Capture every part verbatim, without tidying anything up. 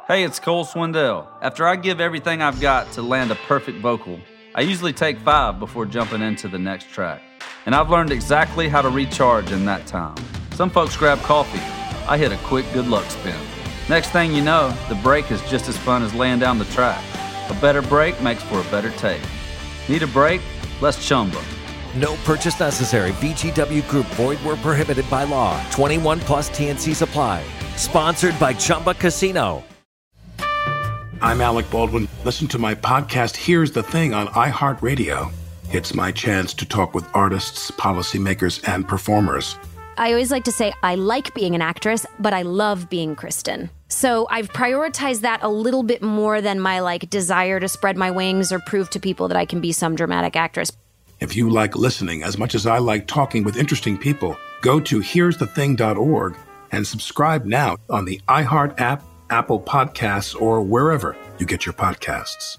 Hey, it's Cole Swindell. After I give everything I've got to land a perfect vocal, I usually take five before jumping into the next track. And I've learned exactly how to recharge in that time. Some folks grab coffee. I hit a quick good luck spin. Next thing you know, the break is just as fun as laying down the track. A better break makes for a better take. Need a break? Let's Chumba. No purchase necessary. V G W Group. Void where prohibited by law. twenty-one plus T N Cs apply. Sponsored by Chumba Casino. I'm Alec Baldwin. Listen to my podcast, Here's the Thing, on iHeartRadio. It's my chance to talk with artists, policymakers, and performers. I always like to say I like being an actress, but I love being Kristen. So I've prioritized that a little bit more than my like desire to spread my wings or prove to people that I can be some dramatic actress. If you like listening as much as I like talking with interesting people, go to here's the thing dot org and subscribe now on the iHeart app, Apple Podcasts, or wherever you get your podcasts.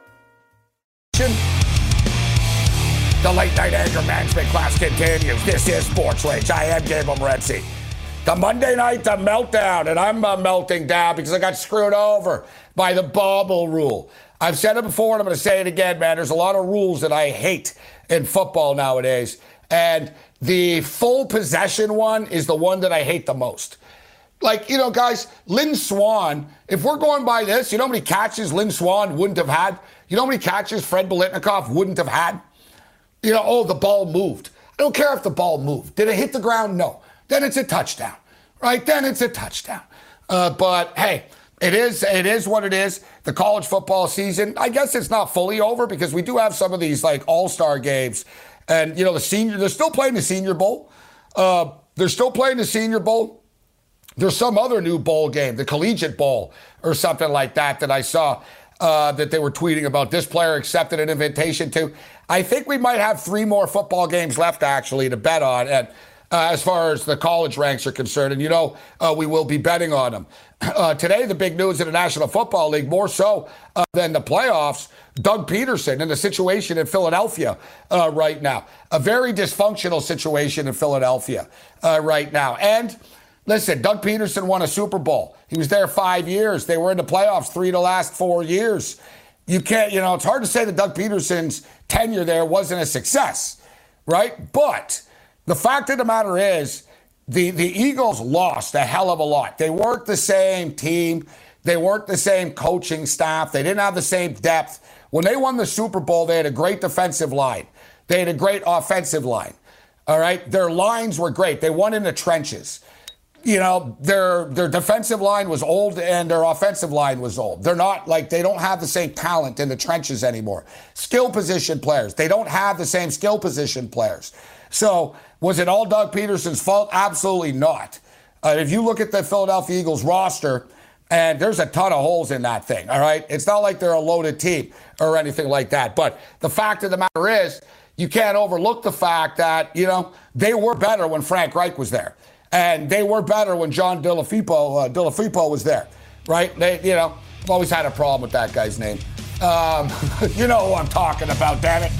The late night anger management class continues. This is Sports Rage. I am Gabe Morency. The Monday night, the meltdown, and I'm uh, melting down because I got screwed over by the bubble rule. I've said it before, and I'm going to say it again, man. There's a lot of rules that I hate in football nowadays, and the full possession one is the one that I hate the most. Like, you know, guys, Lynn Swann, if we're going by this, you know how many catches Lynn Swann wouldn't have had? You know how many catches Fred Biletnikoff wouldn't have had? You know, oh, the ball moved. I don't care if the ball moved. Did it hit the ground? No. Then it's a touchdown, right? Then it's a touchdown. Uh, but, hey, it is it is what it is. The college football season, I guess it's not fully over because we do have some of these, like, all-star games. And, you know, the senior, they're still playing the Senior Bowl. Uh, they're still playing the Senior Bowl. There's some other new bowl game, the Collegiate Bowl or something like that, that I saw uh, that they were tweeting about. This player accepted an invitation to. I think we might have three more football games left, actually, to bet on. And uh, as far as the college ranks are concerned, and you know, uh, we will be betting on them. Uh, today, the big news in the National Football League, more so uh, than the playoffs, Doug Peterson and the situation in Philadelphia uh, right now. A very dysfunctional situation in Philadelphia uh, right now. And listen, Doug Peterson won a Super Bowl. He was there five years. They were in the playoffs three of the last four years. You can't, you know, it's hard to say that Doug Peterson's tenure there wasn't a success, right? But the fact of the matter is, the, the Eagles lost a hell of a lot. They weren't the same team. They weren't the same coaching staff. They didn't have the same depth. When they won the Super Bowl, they had a great defensive line. They had a great offensive line, all right? Their lines were great. They won in the trenches. You know, their their defensive line was old and their offensive line was old. They're not like, they don't have the same talent in the trenches anymore. Skill position players. They don't have the same skill position players. So was it all Doug Peterson's fault? Absolutely not. Uh, if you look at the Philadelphia Eagles roster, and there's a ton of holes in that thing, all right? It's not like they're a loaded team or anything like that. But the fact of the matter is, you can't overlook the fact that, you know, they were better when Frank Reich was there. And they were better when John DeFilippo, uh, DeFilippo was there, right? They, you know, I've always had a problem with that guy's name. Um, you know who I'm talking about, damn it.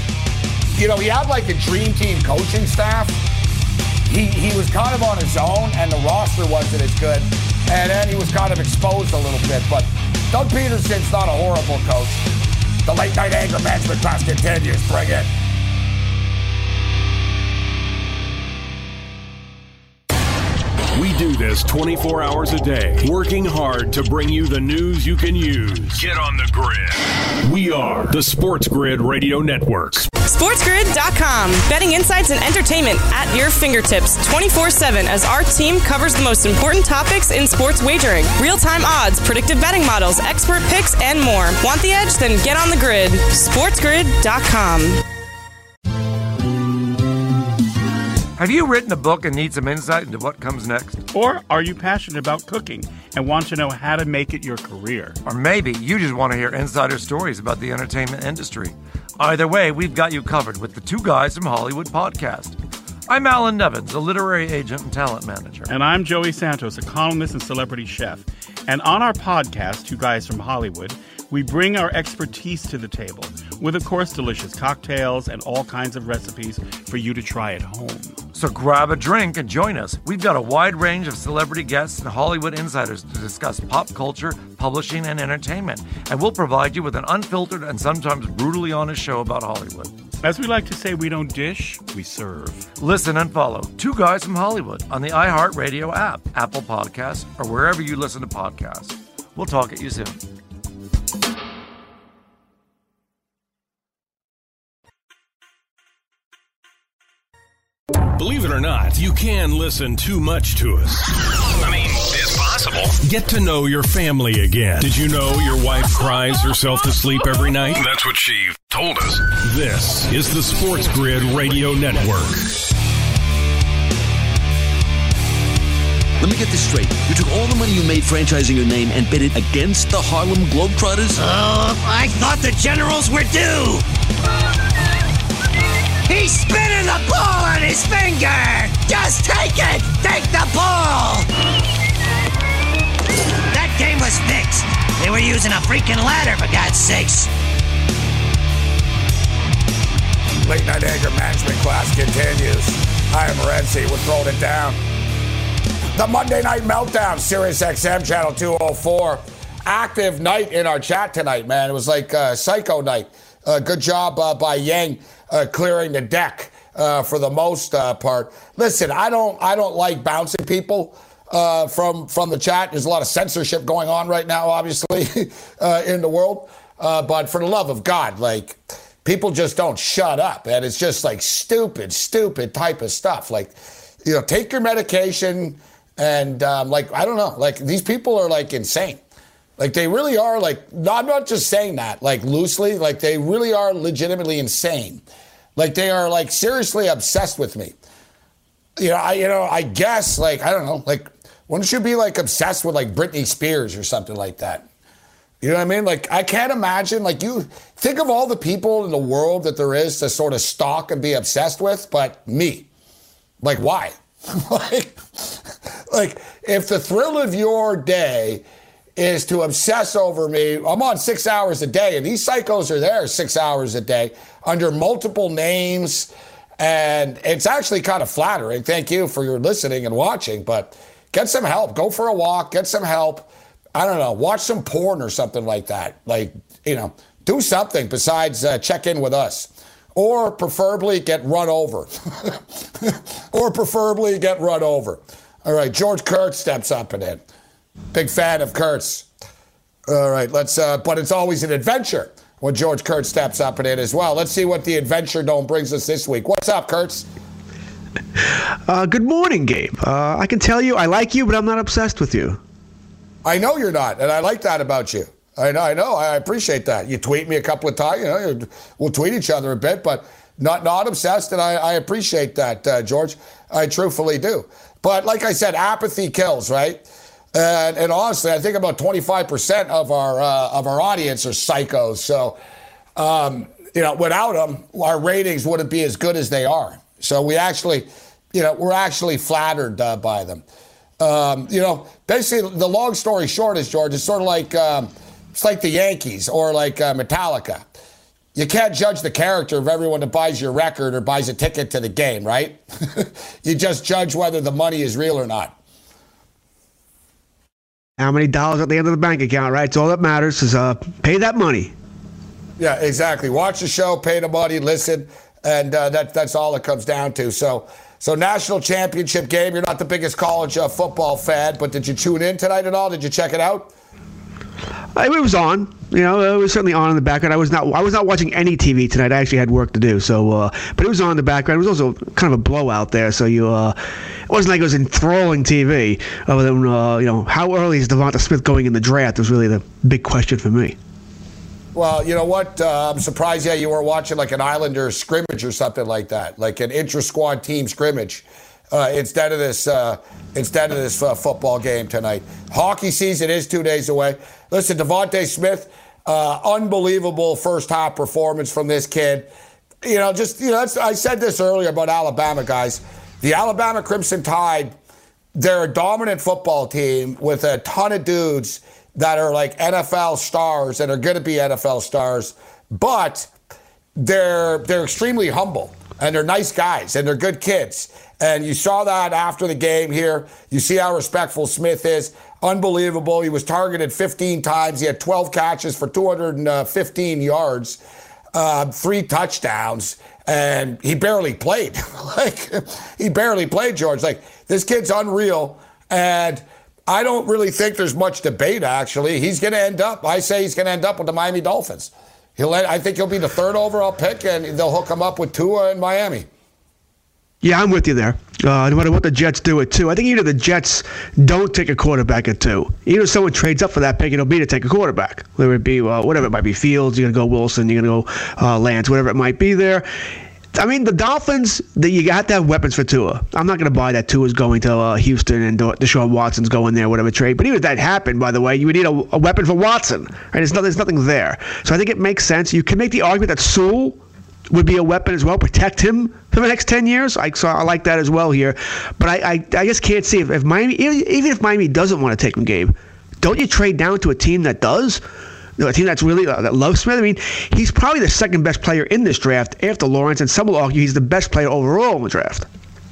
You know, he had like a dream team coaching staff. He he was kind of on his own, and the roster wasn't as good. And then he was kind of exposed a little bit. But Doug Peterson's not a horrible coach. The late night anger management class continues. Bring it. We do this twenty-four hours a day, working hard to bring you the news you can use. Get on the grid. We are the Sports Grid Radio Network. sports grid dot com. Betting insights and entertainment at your fingertips twenty-four seven as our team covers the most important topics in sports wagering. Real-time odds, predictive betting models, expert picks, and more. Want the edge? Then get on the grid. sports grid dot com. Have you written a book and need some insight into what comes next? Or are you passionate about cooking and want to know how to make it your career? Or maybe you just want to hear insider stories about the entertainment industry. Either way, we've got you covered with the Two Guys from Hollywood podcast. I'm Alan Nevins, a literary agent and talent manager. And I'm Joey Santos, a columnist and celebrity chef. And on our podcast, Two Guys from Hollywood, we bring our expertise to the table with, of course, delicious cocktails and all kinds of recipes for you to try at home. So grab a drink and join us. We've got a wide range of celebrity guests and Hollywood insiders to discuss pop culture, publishing, and entertainment. And we'll provide you with an unfiltered and sometimes brutally honest show about Hollywood. As we like to say, we don't dish, we serve. Listen and follow Two Guys from Hollywood on the iHeartRadio app, Apple Podcasts, or wherever you listen to podcasts. We'll talk at you soon. Believe it or not, you can listen too much to us. I mean, it's possible. Get to know your family again. Did you know your wife cries herself to sleep every night? That's what she told us. This is the Sports Grid Radio Network. Let me get this straight. You took all the money you made franchising your name and bet it against the Harlem Globetrotters? Oh, I thought the Generals were due. He's spinning the ball on his finger! Just take it! Take the ball! That game was fixed. They were using a freaking ladder, for God's sakes. Late night anger management class continues. I am Renzi. We're throwing it down. The Monday Night Meltdown, Sirius X M, Channel two oh four. Active night in our chat tonight, man. It was like uh, psycho night. Uh, good job uh, by Yang uh, clearing the deck uh, for the most uh, part. Listen, I don't, I don't like bouncing people uh, from from the chat. There's a lot of censorship going on right now, obviously, uh, in the world. Uh, but for the love of God, like, people just don't shut up, and it's just like stupid, stupid type of stuff. Like, you know, take your medication, and um, like, I don't know, like, these people are like insane. Like, they really are, like, no, I'm not just saying that, like, loosely. Like, they really are legitimately insane. Like, they are, like, seriously obsessed with me. You know, I, you know, I guess, like, I don't know, like, wouldn't you be, like, obsessed with, like, Britney Spears or something like that? You know what I mean? Like, I can't imagine, like, you think of all the people in the world that there is to sort of stalk and be obsessed with, but me. Like, why? like, like, if the thrill of your day is to obsess over me. I'm on six hours a day, and these psychos are there six hours a day under multiple names, and it's actually kind of flattering. Thank you for your listening and watching, but get some help. Go for a walk. Get some help. I don't know. Watch some porn or something like that. Like, you know, do something besides uh, check in with us. Or preferably get run over. or preferably get run over. All right, George Kurtz steps up and in. Big fan of Kurtz. All right, let's, uh, but it's always an adventure when George Kurtz steps up in it as well. Let's see what the Adventure Dome brings us this week. What's up, Kurtz? Uh, good morning, Gabe. Uh, I can tell you I like you, but I'm not obsessed with you. I know you're not, and I like that about you. I know, I know. I appreciate that. You tweet me a couple of times. You know, we'll tweet each other a bit, but not not obsessed, and I, I appreciate that, uh, George. I truthfully do. But like I said, apathy kills, right? And, and honestly, I think about twenty-five percent of our uh, of our audience are psychos. So, um, you know, without them, our ratings wouldn't be as good as they are. So we actually, you know, we're actually flattered uh, by them. Um, you know, basically, the long story short is, George, it's sort of like um, it's like the Yankees or like uh, Metallica. You can't judge the character of everyone that buys your record or buys a ticket to the game, right? You just judge whether the money is real or not. How many dollars at the end of the bank account, right? It's all that matters is uh, pay that money. Yeah, exactly. Watch the show, pay the money, listen, and uh, that, that's all it comes down to. So, so national championship game. You're not the biggest college uh, football fan, but did you tune in tonight at all? Did you check it out? Uh, it was on. You know, it was certainly on in the background. I was not. I was not watching any T V tonight. I actually had work to do. So, uh, but it was on in the background. It was also kind of a blowout there. So you, uh, it wasn't like it was enthralling T V. Other than uh, you know, how early is Devonta Smith going in the draft was really the big question for me. Well, you know what? Uh, I'm surprised, yeah, you were watching like an Islanders scrimmage or something like that, like an intra-squad team scrimmage, uh, instead of this uh, instead of this uh, football game tonight. Hockey season is two days away. Listen, Devonta Smith, uh, unbelievable first-half performance from this kid. You know, just, you know, that's, I said this earlier about Alabama, guys. The Alabama Crimson Tide, they're a dominant football team with a ton of dudes that are like N F L stars and are going to be N F L stars, but they're they're extremely humble. And they're nice guys, and they're good kids. And you saw that after the game here. You see how respectful Smith is. Unbelievable. He was targeted fifteen times. He had twelve catches for two hundred fifteen yards, uh, three touchdowns, and he barely played. like, he barely played, George. Like, this kid's unreal. And I don't really think there's much debate, actually. He's going to end up, I say he's going to end up with the Miami Dolphins. He'll, I think he'll be the third overall pick, and they'll hook him up with Tua in Miami. Yeah, I'm with you there. Uh, no matter what the Jets do at two, I think even if the Jets don't take a quarterback at two, even if someone trades up for that pick, it'll be to take a quarterback. Whether it be uh, whatever it might be, Fields, you're gonna go Wilson, you're gonna go uh, Lance, whatever it might be there. I mean, the Dolphins, the, you have to have weapons for Tua. I'm not going to buy that Tua's going to uh, Houston and Deshaun Watson's going there, whatever trade. But even if that happened, by the way, you would need a, a weapon for Watson. Right? There's, no, there's nothing there. So I think it makes sense. You can make the argument that Sewell would be a weapon as well, protect him for the next ten years. I saw, I like that as well here. But I, I, I just can't see if, if Miami, even if Miami doesn't want to take him, Gabe, don't you trade down to a team that does? A team that's really uh, that loves Smith. I mean, he's probably the second best player in this draft after Lawrence, and some will argue he's the best player overall in the draft.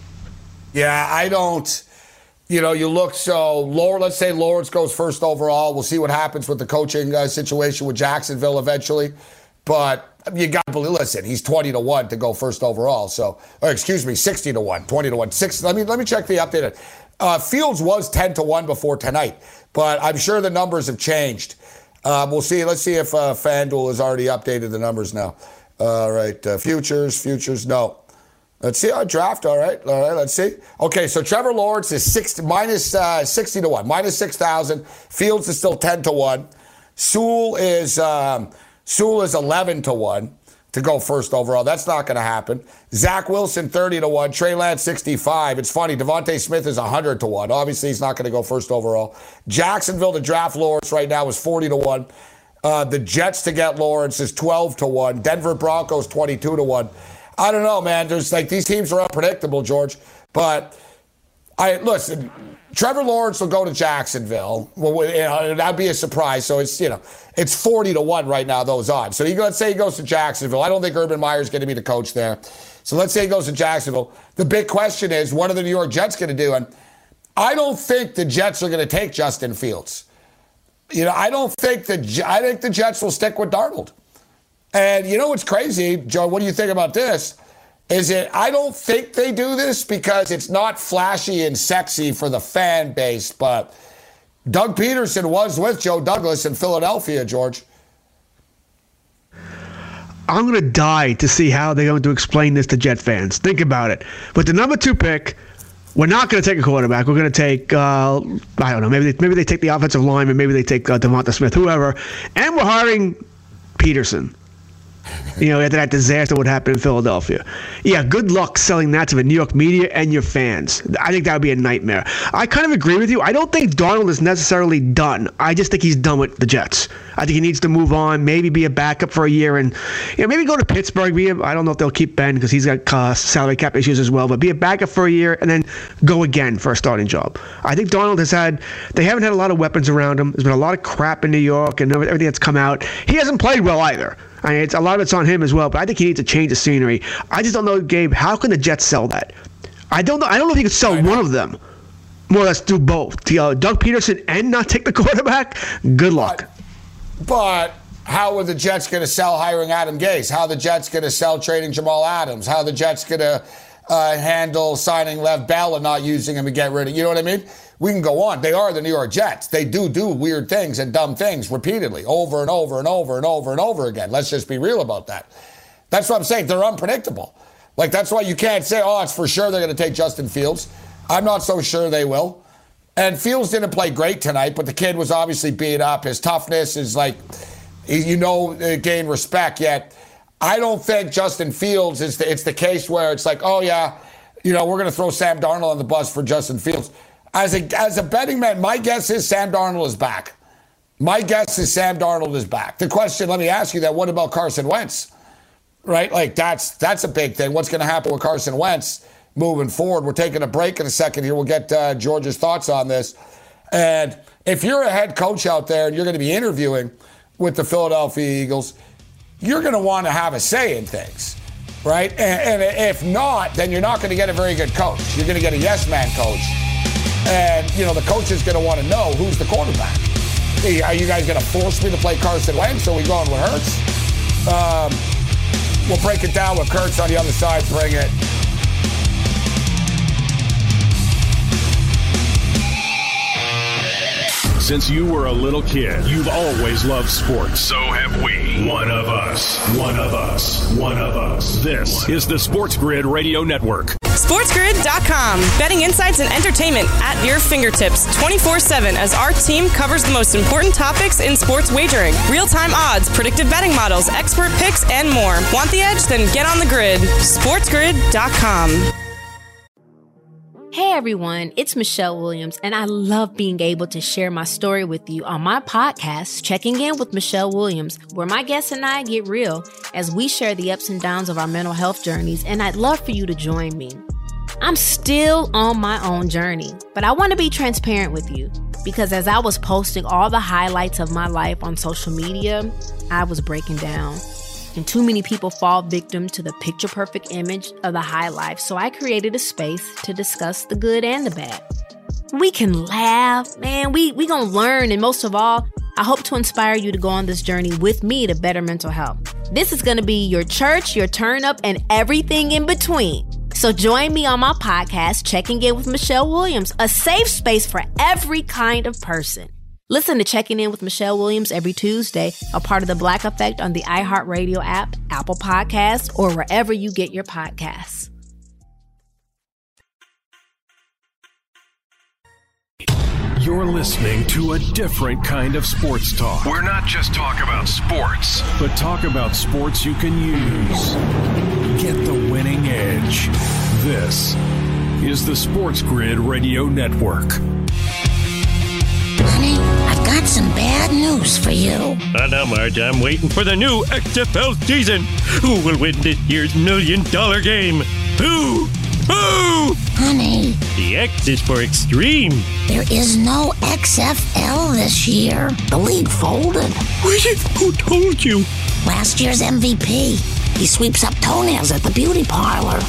Yeah, I don't. You know, you look so. Lawrence, let's say Lawrence goes first overall. We'll see what happens with the coaching uh, situation with Jacksonville eventually. But you got to believe. Listen, he's twenty to one to go first overall. So, or excuse me, sixty to one, twenty to one, six. Let me let me check the updated. Uh, Fields was ten to one before tonight, but I'm sure the numbers have changed. Um, we'll see. Let's see if uh, FanDuel has already updated the numbers now. All right, uh, futures, futures, no. Let's see our draft. All right, all right. Let's see. Okay, so Trevor Lawrence is six, minus uh, sixty to one, minus six thousand. Fields is still ten to one. Sewell is um, Sewell is eleven to one to go first overall. That's not going to happen. Zach Wilson thirty to one. Trey Lance sixty-five. It's funny. Devontae Smith is one hundred to one. Obviously, he's not going to go first overall. Jacksonville to draft Lawrence right now is forty to one. Uh, the Jets to get Lawrence is twelve to one. Denver Broncos twenty-two to one. I don't know, man. There's like these teams are unpredictable, George. But I listen. Trevor Lawrence will go to Jacksonville. Well, you know, that'd be a surprise. So it's, you know, it's forty to one right now, those odds. So he, let's say he goes to Jacksonville. I don't think Urban Meyer's going to be the coach there. So let's say he goes to Jacksonville. The big question is, what are the New York Jets going to do? And I don't think the Jets are going to take Justin Fields. You know, I don't think the, I think the Jets will stick with Darnold. And you know what's crazy, Joe, what do you think about this? Is it, I don't think they do this because it's not flashy and sexy for the fan base, but Doug Peterson was with Joe Douglas in Philadelphia, George. I'm going to die to see how they're going to explain this to Jet fans. Think about it. With the number two pick, we're not going to take a quarterback. We're going to take, uh, I don't know, maybe they, maybe they take the offensive lineman, maybe they take uh, Devonta Smith, whoever, and we're hiring Peterson. You know, after that disaster, what happened in Philadelphia. Yeah, good luck selling that to the New York media and your fans. I think that would be a nightmare. I kind of agree with you. I don't think Darnold is necessarily done. I just think he's done with the Jets. I think he needs to move on, maybe be a backup for a year, and you know, maybe go to Pittsburgh. Be a, I don't know if they'll keep Ben because he's got uh, salary cap issues as well, but be a backup for a year and then go again for a starting job. I think Darnold has had, they haven't had a lot of weapons around him. There's been a lot of crap in New York and everything that's come out. He hasn't played well either. I mean, it's, a lot of it's on him as well, but I think he needs to change the scenery. I just don't know, Gabe, how can the Jets sell that? I don't know. I don't know if you could sell one of them. More or less do both. Uh, Doug Peterson and not take the quarterback? Good luck. But, but how are the Jets going to sell hiring Adam Gase? How are the Jets going to sell trading Jamal Adams? How are the Jets going to uh, handle signing Lev Bell and not using him and get rid of, you know what I mean? We can go on. They are the New York Jets. They do do weird things and dumb things repeatedly, over and over and over and over and over again. Let's just be real about that. That's what I'm saying. They're unpredictable. Like, that's why you can't say, oh, it's for sure they're going to take Justin Fields. I'm not so sure they will. And Fields didn't play great tonight, but the kid was obviously beat up. His toughness is like, you know, gain respect. Yet, I don't think Justin Fields is the, it's the case where it's like, oh, yeah, you know, we're going to throw Sam Darnold on the bus for Justin Fields. As a as a betting man, my guess is Sam Darnold is back. My guess is Sam Darnold is back. The question, let me ask you that, what about Carson Wentz? Right? Like, that's that's a big thing. What's going to happen with Carson Wentz moving forward? We're taking a break in a second here. We'll get uh, George's thoughts on this. And if you're a head coach out there and you're going to be interviewing with the Philadelphia Eagles, you're going to want to have a say in things. right? And, and if not, then you're not going to get a very good coach. You're going to get a yes-man coach. And, you know, the coach is going to want to know who's the quarterback. Are you guys going to force me to play Carson Wentz? So we going with Hurts? Um, we'll break it down with Kurtz on the other side. Bring it. Since you were a little kid, you've always loved sports. So have we. One of us. One of us. One of us. This is the Sports Grid Radio Network. sports grid dot com. Betting insights and entertainment at your fingertips twenty-four seven as our team covers the most important topics in sports wagering. Real-time odds, predictive betting models, expert picks, and more. Want the edge? Then get on the grid. sports grid dot com. Hey everyone, it's Michelle Williams, and I love being able to share my story with you on my podcast, Checking In with Michelle Williams, where my guests and I get real as we share the ups and downs of our mental health journeys, and I'd love for you to join me. I'm still on my own journey, but I want to be transparent with you because as I was posting all the highlights of my life on social media, I was breaking down. And too many people fall victim to the picture-perfect image of the high life, so I created a space to discuss the good and the bad. We can laugh, man, we we gonna learn, and most of all, I hope to inspire you to go on this journey with me to better mental health. This is gonna be your church, your turn-up, and everything in between. So join me on my podcast, Checking In with Michelle Williams, a safe space for every kind of person. Listen to Checking In with Michelle Williams every Tuesday, a part of the Black Effect on the iHeartRadio app, Apple Podcasts, or wherever you get your podcasts. You're listening to a different kind of sports talk. We're not just talk about sports, but talk about sports you can use. Get the winning edge. This is the Sports Grid Radio Network. Honey, I've got some bad news for you. Uh, now, Marge, I'm waiting for the new X F L season. Who will win this year's million dollar game? Who? Who? Honey. The X is for extreme. There is no X F L this year. The league folded. Who told you? Last year's M V P. He sweeps up toenails at the beauty parlor.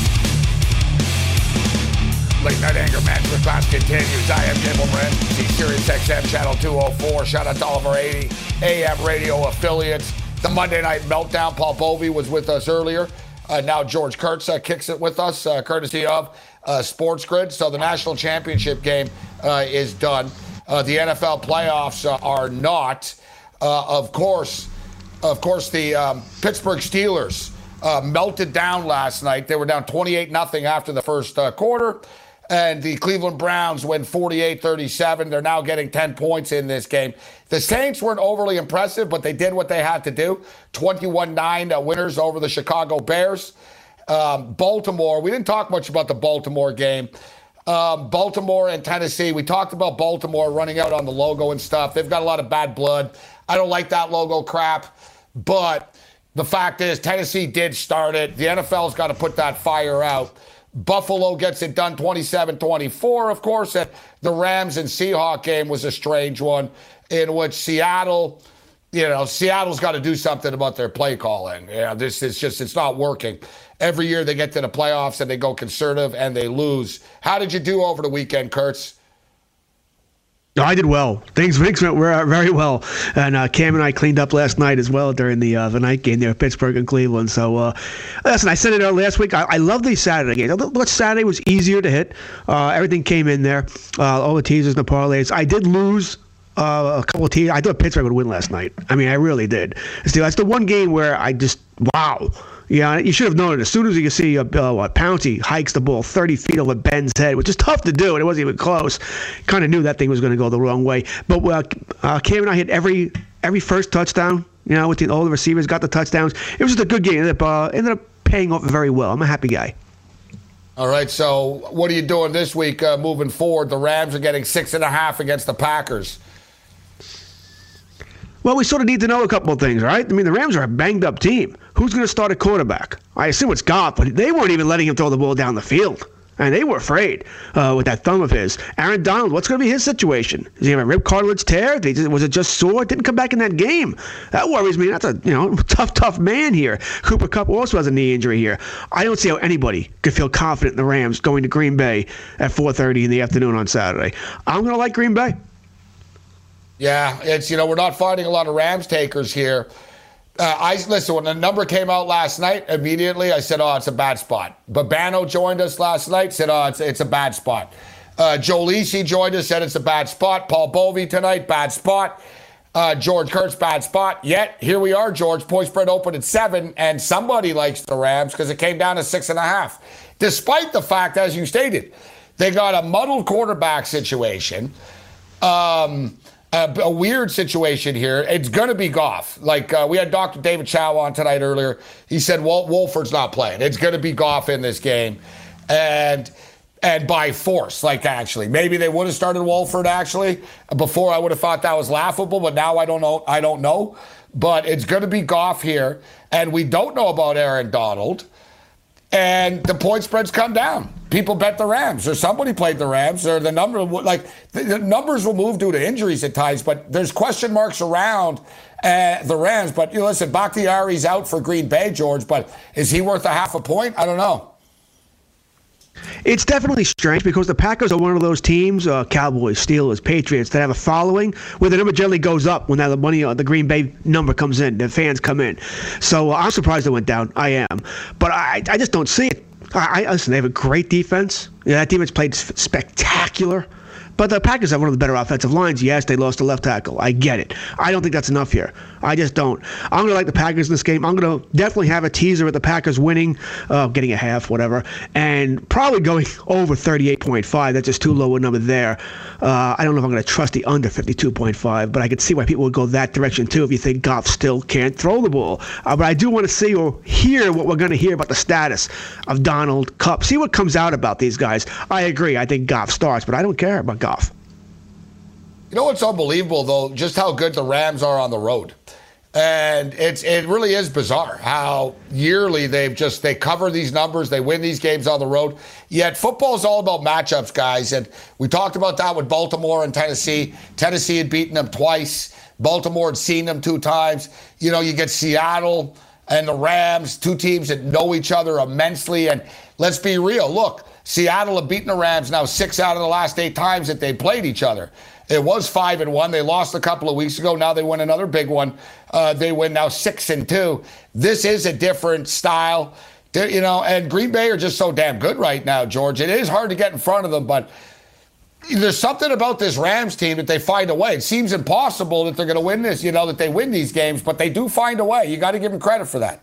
Late Night Anger Management class continues. I am Gable Morency, Sirius X M Channel two oh four. Shout out to all of our eighty A M radio affiliates. The Monday Night Meltdown. Paul Bovey was with us earlier. Uh, now George Kurtz uh, kicks it with us, uh, courtesy of uh, Sports Grid. So the national championship game uh, is done. Uh, the N F L playoffs uh, are not. Uh, of course, of course, the um, Pittsburgh Steelers uh, melted down last night. They were down twenty-eight nothing after the first uh, quarter. And the Cleveland Browns win forty-eight thirty-seven. They're now getting ten points in this game. The Saints weren't overly impressive, but they did what they had to do. twenty-one nine uh, winners over the Chicago Bears. Um, Baltimore, we didn't talk much about the Baltimore game. Um, Baltimore and Tennessee, we talked about Baltimore running out on the logo and stuff. They've got a lot of bad blood. I don't like that logo crap, but the fact is Tennessee did start it. The N F L's got to put that fire out. Buffalo gets it done twenty-seven twenty-four, of course. And the Rams and Seahawks game was a strange one in which Seattle, you know, Seattle's got to do something about their play calling. Yeah, this is just, it's not working. Every year they get to the playoffs and they go conservative and they lose. How did you do over the weekend, Kurtz? No, I did well. Things, things went very well. And uh, Cam and I cleaned up last night as well during the uh, the night game there, Pittsburgh and Cleveland. So, uh, listen, I said it last week. I, I love these Saturday games. What Saturday was easier to hit. Uh, everything came in there. Uh, all the teasers and the parlays. I did lose uh, a couple of teasers. I thought Pittsburgh would win last night. I mean, I really did. Still, that's the one game where I just, wow. Yeah, you should have known it. As soon as you can see uh, uh, Pouncey hikes the ball thirty feet over Ben's head, which is tough to do, and it wasn't even close. Kind of knew that thing was going to go the wrong way. But uh, uh, Cam and I hit every every first touchdown. You know, with the, all the receivers got the touchdowns. It was just a good game. Ended up, uh, ended up paying off very well. I'm a happy guy. All right, so what are you doing this week uh, moving forward? The Rams are getting six and a half against the Packers. Well, we sort of need to know a couple of things, right? I mean, the Rams are a banged-up team. Who's going to start a quarterback? I assume it's Goff, but they weren't even letting him throw the ball down the field. And they were afraid uh, with that thumb of his. Aaron Donald, what's going to be his situation? Does he have a rib cartilage tear? Did he, was it just sore? Didn't come back in that game. That worries me. That's a you know tough, tough man here. Cooper Kupp also has a knee injury here. I don't see how anybody could feel confident in the Rams going to Green Bay at four thirty in the afternoon on Saturday. I'm going to like Green Bay. Yeah, it's, you know, we're not finding a lot of Rams takers here. Uh, I listen, when the number came out last night, immediately I said, oh, it's a bad spot. Babano joined us last night, said, oh, it's, it's a bad spot. Uh, Joe Lisi joined us, said it's a bad spot. Paul Bovey tonight, bad spot. Uh, George Kurtz, bad spot. Yet, here we are, George. Point spread open at seven, and somebody likes the Rams because it came down to six and a half. Despite the fact, as you stated, they got a muddled quarterback situation. Um... A, a weird situation here. It's going to be Goff. Like, uh, we had Doctor David Chow on tonight earlier. He said, well, Wolford's not playing. It's going to be Goff in this game. And and by force, like, actually. Maybe they would have started Wolford, actually. Before, I would have thought that was laughable, but now I don't know. I don't know. But it's going to be Goff here. And we don't know about Aaron Donald. And the point spreads come down. People bet the Rams, or somebody played the Rams, or the number, like the, the numbers will move due to injuries at times, but there's question marks around uh, the Rams. But you know, listen, Bakhtiari's out for Green Bay, George, but is he worth a half a point? I don't know. It's definitely strange because the Packers are one of those teams, uh, Cowboys, Steelers, Patriots, that have a following where the number generally goes up when that the money, uh, the Green Bay number comes in, the fans come in. So uh, I'm surprised it went down. I am, but I, I just don't see it. I, I listen. They have a great defense. Yeah, that defense played spectacular. But the Packers have one of the better offensive lines. Yes, they lost a left tackle. I get it. I don't think that's enough here. I just don't. I'm going to like the Packers in this game. I'm going to definitely have a teaser with the Packers winning, uh, getting a half, whatever, and probably going over thirty-eight point five. That's just too low a number there. Uh, I don't know if I'm going to trust the under fifty-two point five, but I could see why people would go that direction too if you think Goff still can't throw the ball. Uh, but I do want to see or hear what we're going to hear about the status of Donald, Kupp. See what comes out about these guys. I agree. I think Goff starts, but I don't care about Goff. You know what's unbelievable, though? Just how good the Rams are on the road. And it's it really is bizarre how yearly they've just, they cover these numbers, they win these games on the road. Yet football's all about matchups, guys. And we talked about that with Baltimore and Tennessee. Tennessee had beaten them twice. Baltimore had seen them two times. You know, you get Seattle and the Rams, two teams that know each other immensely. And let's be real. Look, Seattle have beaten the Rams now six out of the last eight times that they played each other. It was five and one. They lost a couple of weeks ago. Now they win another big one. Uh, they win now six and two. This is a different style, you know. And Green Bay are just so damn good right now, George. It is hard to get in front of them, but there's something about this Rams team that they find a way. It seems impossible that they're going to win this, you know, that they win these games, but they do find a way. You got to give them credit for that.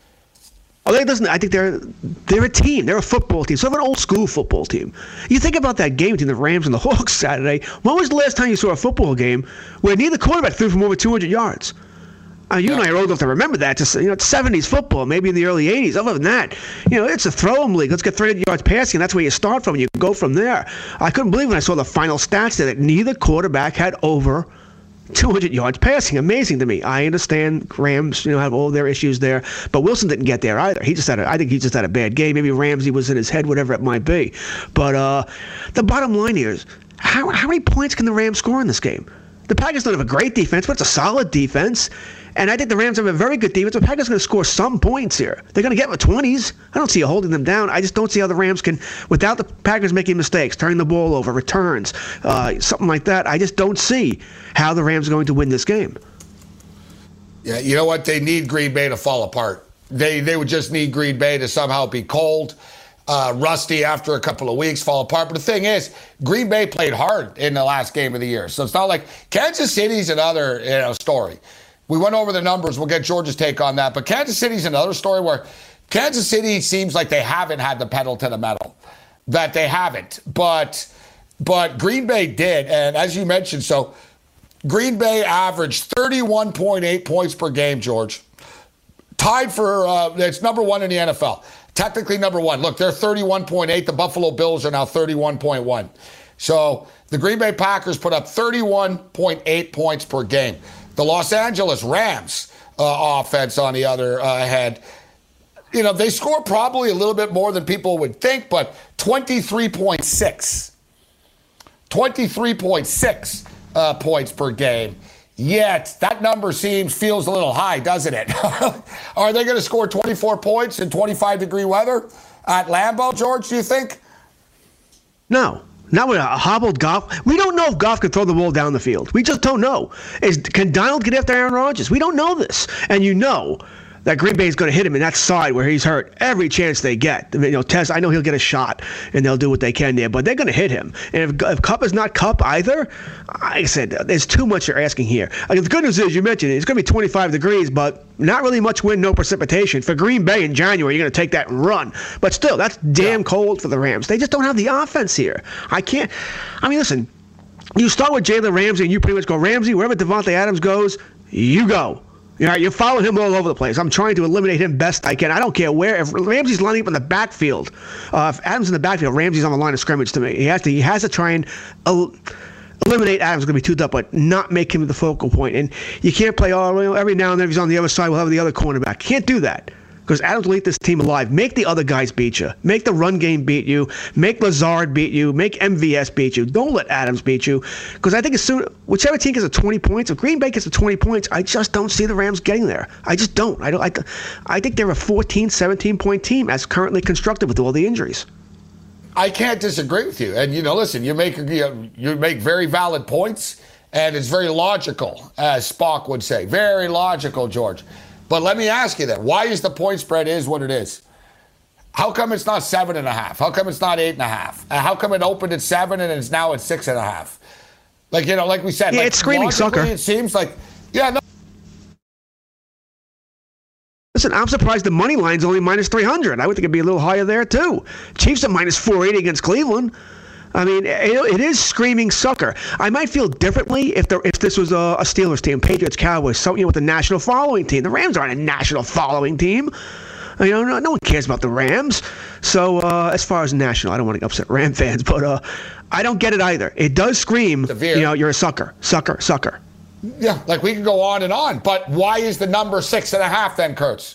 Oh, they listen. I think they're they're a team. They're a football team. Sort of an old school football team. You think about that game between the Rams and the Hawks Saturday. When was the last time you saw a football game where neither quarterback threw from over two hundred yards? Uh, you yeah. and I are old enough to remember that. Just you know, it's seventies football, maybe in the early eighties. Other than that, you know, it's a throw-em league. Let's get three hundred yards passing. That's where you start from. You go from there. I couldn't believe when I saw the final stats that neither quarterback had over two hundred yards passing. Amazing to me. I understand Rams, you know, have all their issues there, but Wilson didn't get there either. He just had a, I think he just had a bad game. Maybe Ramsey was in his head, whatever it might be. But uh, the bottom line here is, how how many points can the Rams score in this game? The Packers don't have a great defense, but it's a solid defense. And I think the Rams have a very good defense. The Packers are going to score some points here. They're going to get in the twenties. I don't see you holding them down. I just don't see how the Rams can, without the Packers making mistakes, turning the ball over, returns, uh, something like that. I just don't see how the Rams are going to win this game. Yeah, you know what? They need Green Bay to fall apart. They they would just need Green Bay to somehow be cold, uh, rusty after a couple of weeks, fall apart. But the thing is, Green Bay played hard in the last game of the year. So it's not like Kansas City's another you know, story. We went over the numbers. We'll get George's take on that. But Kansas City's another story where Kansas City seems like they haven't had the pedal to the metal. That they haven't. But but Green Bay did. And as you mentioned, so Green Bay averaged thirty-one point eight points per game, George. Tied for, uh, it's number one in the N F L. Technically number one. Look, they're thirty-one point eight. The Buffalo Bills are now thirty-one point one. So the Green Bay Packers put up thirty-one point eight points per game. The Los Angeles Rams uh, offense, on the other uh, hand, you know, they score probably a little bit more than people would think, but twenty-three point six. twenty-three point six uh, points per game. Yet, that number seems, feels a little high, doesn't it? Are they going to score twenty-four points in twenty-five degree weather at Lambeau, George, do you think? No. Not with a hobbled Goff. We don't know if Goff can throw the ball down the field. We just don't know. Is, can Donald get after Aaron Rodgers? We don't know this. And you know that Green Bay is going to hit him in that side where he's hurt every chance they get. I mean, you know, Tess, I know he'll get a shot, and they'll do what they can there, but they're going to hit him. And if, if Kupp is not Kupp either, like I said, there's too much you're asking here. Like, the good news is, you mentioned it, it's going to be twenty-five degrees, but not really much wind, no precipitation. For Green Bay in January, you're going to take that and run. But still, that's damn yeah. cold for the Rams. They just don't have the offense here. I can't. I mean, listen, you start with Jalen Ramsey, and you pretty much go, Ramsey, wherever Devontae Adams goes, you go. All right, you're following him all over the place. I'm trying to eliminate him best I can. I don't care where. If Ramsey's lining up in the backfield, uh, if Adams in the backfield, Ramsey's on the line of scrimmage to me. He has to. He has to try and el- eliminate Adams. Going to be too tough, but not make him the focal point. And you can't play all every now and then. If he's on the other side, we'll have the other cornerback. Can't do that. Because Adams will eat this team alive. Make the other guys beat you. Make the run game beat you. Make Lazard beat you. Make M V S beat you. Don't let Adams beat you. Because I think as soon, whichever team gets to twenty points, if Green Bay gets to twenty points, I just don't see the Rams getting there. I just don't. I don't. I, I think they're a fourteen, seventeen point team as currently constructed with all the injuries. I can't disagree with you. And, you know, listen, you make, you, you make very valid points, and it's very logical, as Spock would say. Very logical, George. But let me ask you that. Why is the point spread is what it is? How come it's not seven and a half? How come it's not eight and a half? Uh, how come it opened at seven and it's now at six and a half? Like, you know, like we said. Yeah, like, it's screaming sucker. It seems like, yeah, no. Listen, I'm surprised the money line's only minus three hundred. I would think it'd be a little higher there, too. Chiefs at minus four eighty against Cleveland. I mean, it, it is screaming sucker. I might feel differently if there, if this was a, a Steelers team, Patriots, Cowboys, something you know, with a national following team. The Rams aren't a national following team. You know, no, no one cares about the Rams. So uh, as far as national, I don't want to upset Ram fans, but uh, I don't get it either. It does scream, Severe. you know, you're a sucker, sucker, sucker. Yeah, like we can go on and on. But why is the number six and a half then, Kurtz?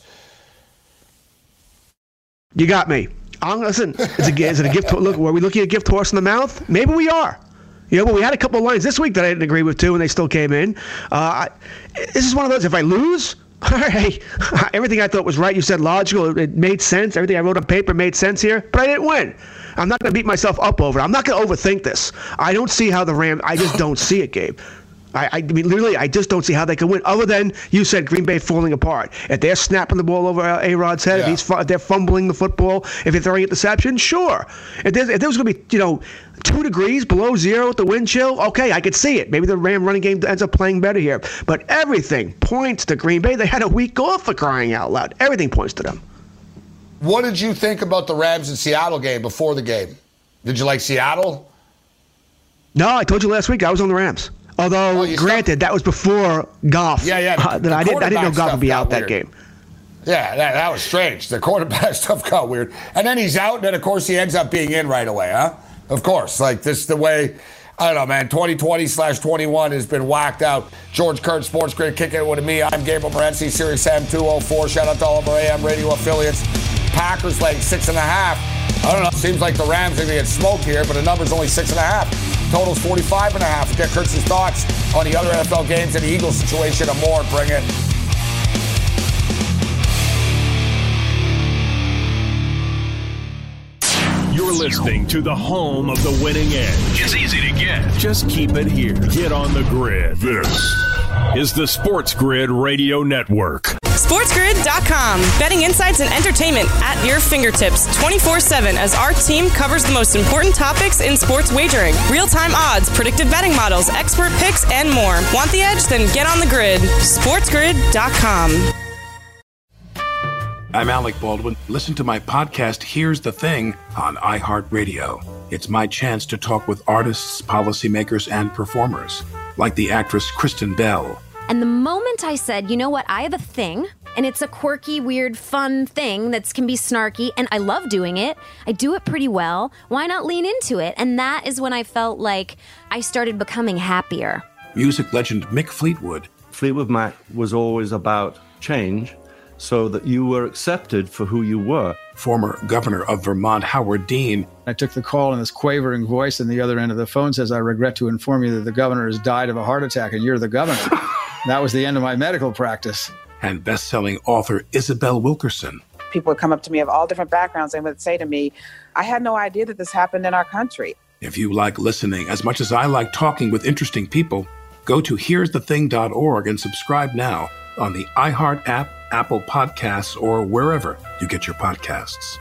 You got me. I'm, listen, is it, is it a gift? Look, were we looking at a gift horse in the mouth? Maybe we are. You know, but we had a couple of lines this week that I didn't agree with too, and they still came in. Uh, I, this is one of those. If I lose, all right, everything I thought was right. You said logical. It made sense. Everything I wrote on paper made sense here, but I didn't win. I'm not going to beat myself up over it. I'm not going to overthink this. I don't see how the Rams. I just don't see it, Gabe. I, I mean, literally, I just don't see how they can win. Other than you said, Green Bay falling apart. If they're snapping the ball over A-Rod's head, yeah. if, he's, if they're fumbling the football, if they're throwing interception, sure. If, there's, if there was going to be, you know, two degrees below zero with the wind chill, okay, I could see it. Maybe the Ram running game ends up playing better here. But everything points to Green Bay. They had a week off for crying out loud. Everything points to them. What did you think about the Rams and Seattle game before the game? Did you like Seattle? No, I told you last week I was on the Rams. Although, well, granted, that was before Goff. Yeah, yeah. Uh, that I didn't, I didn't know Goff would be out weird. that game. Yeah, that, that was strange. The quarterback stuff got weird. And then he's out, and then, of course, he ends up being in right away, huh? Of course. Like, this is the way, I don't know, man, twenty twenty slash twenty-one has been whacked out. George Kurtz, Sports Grid, kicking it with me. I'm Gabriel Morency, Sirius M two oh four. Shout out to all of our A M radio affiliates. Packers laying six and a half. I don't know. Seems like the Rams are going to get smoked here, but the number's only six and a half. Total's forty-five and a half. Get Kurtz's thoughts on the other N F L games and the Eagles situation and more. Bring it. You're listening to the home of the winning edge. It's easy to get. Just keep it here. Get on the grid. This is the Sports Grid Radio Network. sports grid dot com. Betting insights and entertainment at your fingertips twenty-four seven as our team covers the most important topics in sports wagering. Real-time odds, predictive betting models, expert picks, and more. Want the edge? Then get on the grid. sports grid dot com. I'm Alec Baldwin. Listen to my podcast, Here's the Thing, on iHeartRadio. It's my chance to talk with artists, policymakers, and performers, like the actress Kristen Bell. And the moment I said, you know what, I have a thing, and it's a quirky, weird, fun thing that can be snarky, and I love doing it, I do it pretty well, why not lean into it? And that is when I felt like I started becoming happier. Music legend Mick Fleetwood. Fleetwood Mac was always about change, so that you were accepted for who you were. Former Governor of Vermont, Howard Dean. I took the call in this quavering voice, and the other end of the phone says, I regret to inform you that the governor has died of a heart attack, and you're the governor. That was the end of my medical practice. And best-selling author Isabel Wilkerson. People would come up to me of all different backgrounds and would say to me, I had no idea that this happened in our country. If you like listening as much as I like talking with interesting people, go to here's the thing dot org and subscribe now on the iHeart app, Apple Podcasts, or wherever you get your podcasts.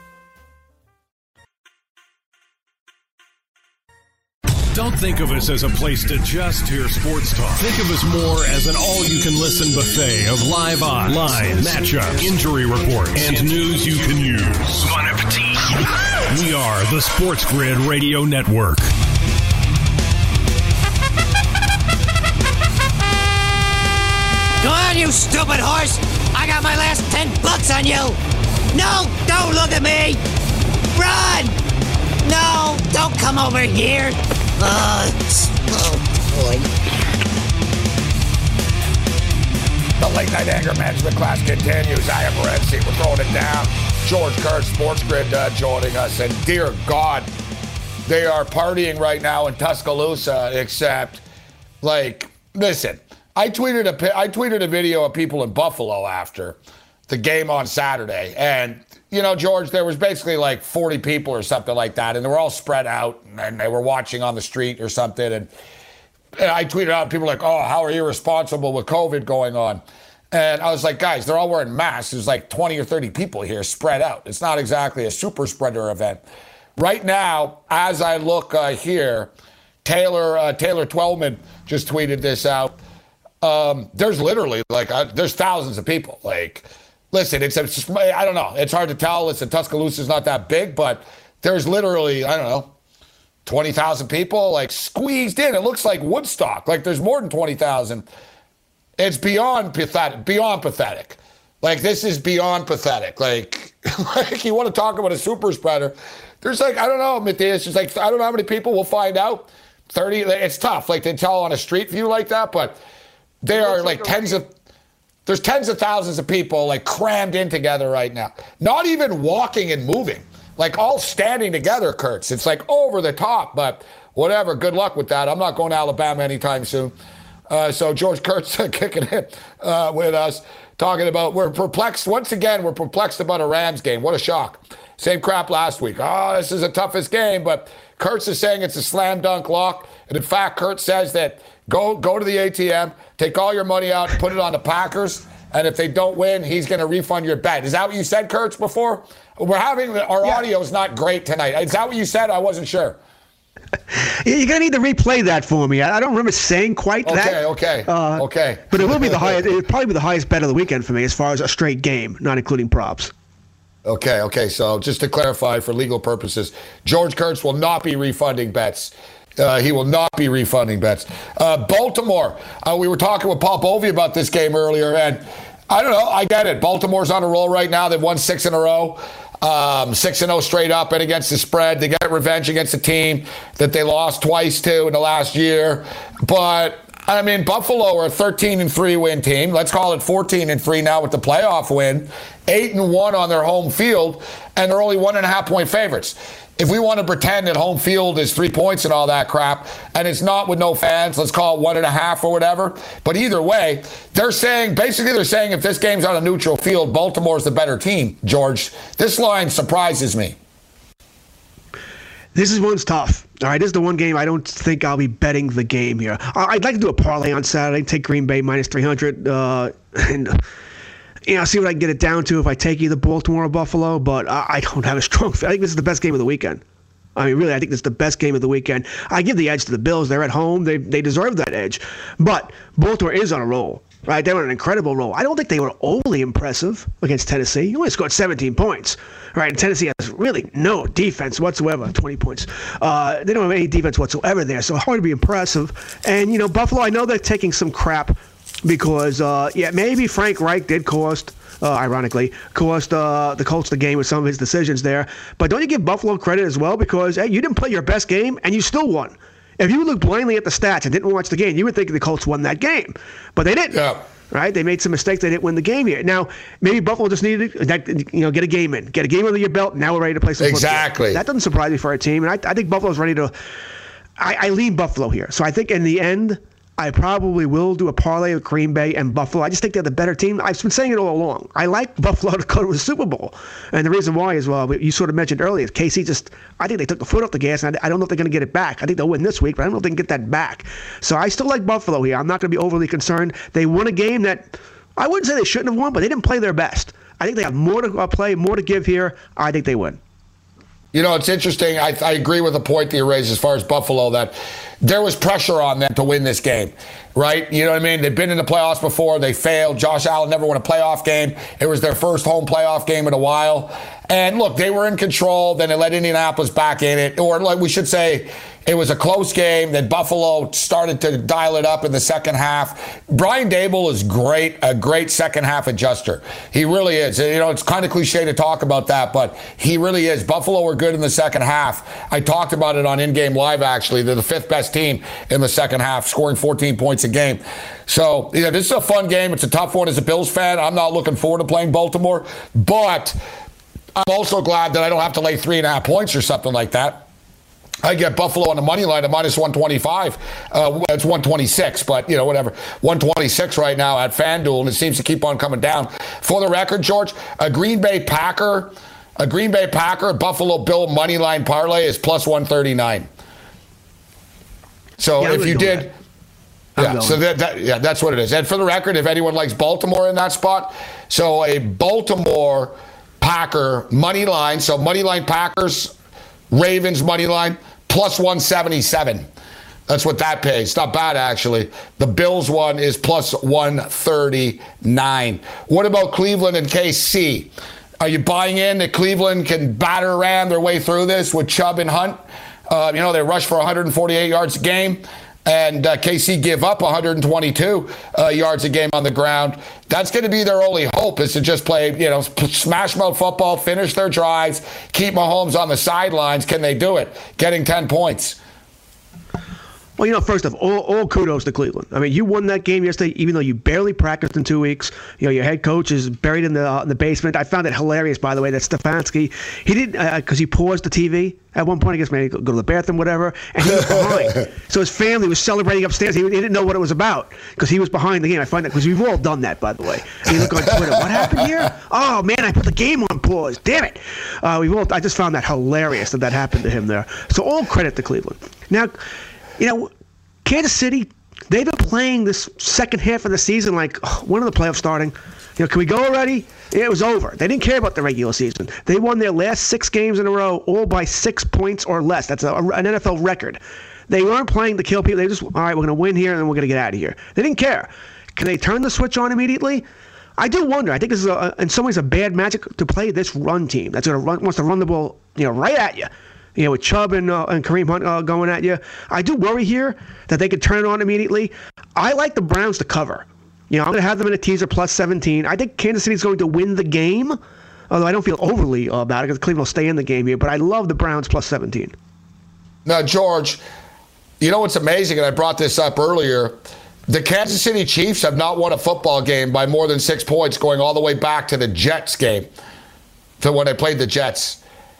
Don't think of us as a place to just hear sports talk. Think of us more as an all-you-can-listen buffet of live odds, lines, matchups, injury reports, and news you can use. Bon appetit. We are the Sports Grid Radio Network. Go on, you stupid horse! I got my last ten bucks on you! No, don't look at me! Run! No, don't come over here! Uh, oh, boy. The late night anger management class continues. I am Renzi. We're throwing it down. George Kurtz, Sports Grid, uh, joining us. And dear God, they are partying right now in Tuscaloosa, except, like, listen, I tweeted a, I tweeted a video of people in Buffalo after the game on Saturday. And, you know, George, there was basically like forty people or something like that. And they were all spread out and they were watching on the street or something. And, and I tweeted out, people were like, oh, how are you responsible with COVID going on? And I was like, guys, they're all wearing masks. There's like twenty or thirty people here spread out. It's not exactly a super spreader event. Right now, as I look uh, here, Taylor uh, Taylor Twellman just tweeted this out. Um, there's literally like uh, there's thousands of people. Like, listen, it's, it's I don't know. It's hard to tell. Listen, Tuscaloosa's not that big, but there's literally I don't know twenty thousand people like squeezed in. It looks like Woodstock. Like there's more than twenty thousand. It's beyond pathetic. Beyond pathetic. Like this is beyond pathetic. Like, like you want to talk about a super spreader? There's like I don't know, Matthias. It's like I don't know how many people. We'll find out. thirty. It's tough. Like to tell on a street view like that, but. There are like tens of, there's tens of thousands of people like crammed in together right now. Not even walking and moving, like all standing together, Kurtz. It's like over the top, but whatever. Good luck with that. I'm not going to Alabama anytime soon. Uh, so George Kurtz kicking in uh, with us, talking about, we're perplexed. Once again, we're perplexed about a Rams game. What a shock. Same crap last week. Oh, this is the toughest game, but Kurtz is saying it's a slam dunk lock. And in fact, Kurtz says that Go go to the A T M, take all your money out, put it on the Packers, and if they don't win, he's going to refund your bet. Is that what you said, Kurtz, before? We're having, our yeah. audio is not great tonight. Is that what you said? I wasn't sure. You're going to need to replay that for me. I don't remember saying quite okay, that. Okay, okay, uh, okay. But it will be the highest, it'll probably be the highest bet of the weekend for me as far as a straight game, not including props. Okay, okay. So just to clarify for legal purposes, George Kurtz will not be refunding bets. Uh, he will not be refunding bets. Uh, Baltimore, uh, we were talking with Paul Bovey about this game earlier, and I don't know, I get it. Baltimore's on a roll right now. They've won six in a row, um, six and oh straight up and against the spread. They get revenge against a team that they lost twice to in the last year. But, I mean, Buffalo are a thirteen and three win team. Let's call it fourteen and three now with the playoff win. eight and one on their home field, and they're only one and a half point favorites. If we want to pretend that home field is three points and all that crap, and it's not with no fans, let's call it one and a half or whatever. But either way, they're saying, basically they're saying if this game's on a neutral field, Baltimore's the better team, George. This line surprises me. This is one's tough. All right, this is the one game I don't think I'll be betting the game here. I'd like to do a parlay on Saturday, take Green Bay minus three hundred, uh, and... You know, see what I can get it down to if I take either Baltimore or Buffalo, but I, I don't have a strong I think this is the best game of the weekend. I mean, really, I think this is the best game of the weekend. I give the edge to the Bills. They're at home. They they deserve that edge. But Baltimore is on a roll, right? They were on an incredible roll. I don't think they were overly impressive against Tennessee. You only scored seventeen points, right? And Tennessee has really no defense whatsoever, twenty points. Uh, they don't have any defense whatsoever there, so hard to be impressive. And, you know, Buffalo, I know they're taking some crap because, uh, yeah, maybe Frank Reich did cost, uh, ironically, cost uh, the Colts the game with some of his decisions there. But don't you give Buffalo credit as well? Because, hey, you didn't play your best game, and you still won. If you look blindly at the stats and didn't watch the game, you would think the Colts won that game. But they didn't. Yeah. right? They made some mistakes. They didn't win the game here. Now, maybe Buffalo just needed to, you know, get a game in, get a game under your belt. Now we're ready to play some exactly. football. That doesn't surprise me for a team, and I, I think Buffalo's ready to. I, I lean Buffalo here, so I think in the end, I probably will do a parlay of Green Bay and Buffalo. I just think they're the better team. I've been saying it all along. I like Buffalo to go to the Super Bowl. And the reason why is, well, you sort of mentioned earlier, K C just, I think they took the foot off the gas, and I don't know if they're going to get it back. I think they'll win this week, but I don't know if they can get that back. So I still like Buffalo here. I'm not going to be overly concerned. They won a game that I wouldn't say they shouldn't have won, but they didn't play their best. I think they have more to uh, play, more to give here. I think they win. You know, it's interesting. I, I agree with the point that you raised as far as Buffalo, that there was pressure on them to win this game, right? You know what I mean? They've been in the playoffs before. They failed. Josh Allen never won a playoff game. It was their first home playoff game in a while. And look, they were in control. Then they let Indianapolis back in it. Or like we should say, it was a close game. Then Buffalo started to dial it up in the second half. Brian Daboll is great, a great second half adjuster. He really is. You know, it's kind of cliche to talk about that, but he really is. Buffalo were good in the second half. I talked about it on In Game Live, actually. They're the fifth best team in the second half, scoring fourteen points a game. So, yeah, this is a fun game. It's a tough one as a Bills fan. I'm not looking forward to playing Baltimore, but I'm also glad that I don't have to lay three and a half points or something like that. I get Buffalo on the money line at minus one twenty-five. Uh, it's one twenty-six, but, you know, whatever. one twenty-six right now at FanDuel, and it seems to keep on coming down. For the record, George, a Green Bay Packer, a Green Bay Packer, Buffalo Bill money line parlay is plus one thirty-nine. So yeah, if you did, yeah, so that, that, yeah, that's what it is. And for the record, if anyone likes Baltimore in that spot, so a Baltimore Packer money line, so money line Packers, Ravens money line, plus one seventy-seven. That's what that pays. Not bad, actually. The Bills one is plus one thirty-nine. What about Cleveland and K C? Are you buying in that Cleveland can batter ram their way through this with Chubb and Hunt? Uh, you know, they rush for one hundred forty-eight yards a game, and uh, K C give up one hundred twenty-two uh, yards a game on the ground. That's going to be their only hope, is to just play, you know, smash mouth football, finish their drives, keep Mahomes on the sidelines. Can they do it? Getting ten points. Well, you know, first off, all, all kudos to Cleveland. I mean, you won that game yesterday, even though you barely practiced in two weeks. You know, your head coach is buried in the uh, in the basement. I found it hilarious, by the way, that Stefanski, he didn't, because uh, he paused the T V at one point. I guess maybe go to the bathroom, whatever, and he was behind. So his family was celebrating upstairs. He, he didn't know what it was about because he was behind the game. I find that, because we've all done that, by the way. And you look on Twitter, what happened here? Oh, man, I put the game on pause. Damn it. Uh, we've all, I just found that hilarious that that happened to him there. So all credit to Cleveland. Now, you know, Kansas City, they've been playing this second half of the season like, oh, when are the playoffs starting? You know, can we go already? It was over. They didn't care about the regular season. They won their last six games in a row, all by six points or less. That's a, an N F L record. They weren't playing to kill people. They just, all right, we're going to win here, and then we're going to get out of here. They didn't care. Can they turn the switch on immediately? I do wonder. I think this is, a, in some ways, a bad magic to play this run team that's going to run, wants to run the ball, you know, right at you. You know, with Chubb and, uh, and Kareem Hunt uh, going at you. I do worry here that they could turn it on immediately. I like the Browns to cover. You know, I'm going to have them in a teaser plus seventeen. I think Kansas City is going to win the game, although I don't feel overly uh, about it because Cleveland will stay in the game here. But I love the Browns plus seventeen. Now, George, you know what's amazing, and I brought this up earlier, the Kansas City Chiefs have not won a football game by more than six points going all the way back to the Jets game, to when they played the Jets.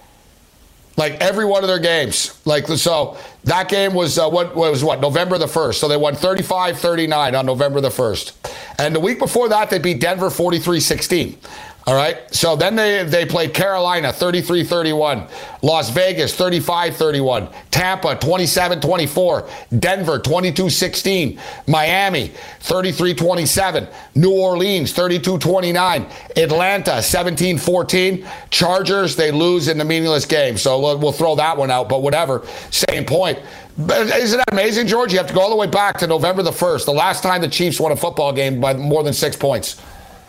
Like every one of their games. Like, so that game was, uh, what was what, November the first. So they won thirty-five thirty-nine on November the first. And the week before that, they beat Denver forty-three sixteen. All right. So then they, they played Carolina thirty-three thirty-one, Las Vegas thirty-five thirty-one, Tampa twenty-seven twenty-four, Denver twenty-two sixteen, Miami thirty-three twenty-seven, New Orleans thirty-two twenty-nine, Atlanta seventeen fourteen, Chargers, they lose in the meaningless game. So we'll, we'll throw that one out, but whatever. Same point. But isn't that amazing, George? You have to go all the way back to November the first, the last time the Chiefs won a football game by more than six points.